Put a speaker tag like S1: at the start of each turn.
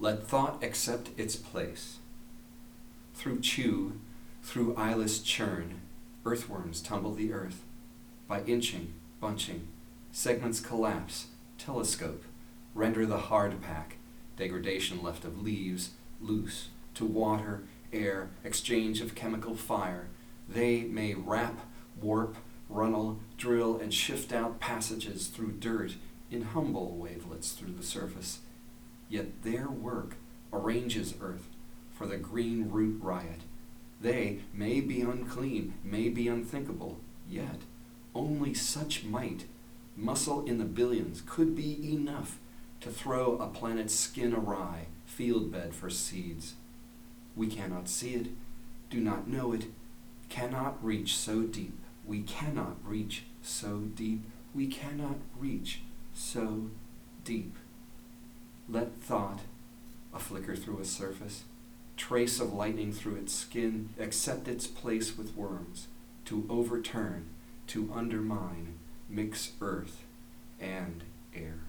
S1: Let thought accept its place. Through chew, through eyeless churn, earthworms tumble the earth. By inching, bunching, segments collapse, telescope, render the hard pack, degradation left of leaves, loose, to water, air, exchange of chemical fire. They may wrap, warp, runnel, drill, and shift out passages through dirt in humble wavelets through the surface. Yet their work arranges earth for the green root riot. They may be unclean, may be unthinkable, yet only such might, muscle in the billions, could be enough to throw a planet's skin awry, field bed for seeds. We cannot see it, do not know it, cannot reach so deep. We cannot reach so deep. We cannot reach so deep. Let thought, a flicker through a surface, trace of lightning through its skin, accept its place with worms, to overturn, to undermine, mix earth and air.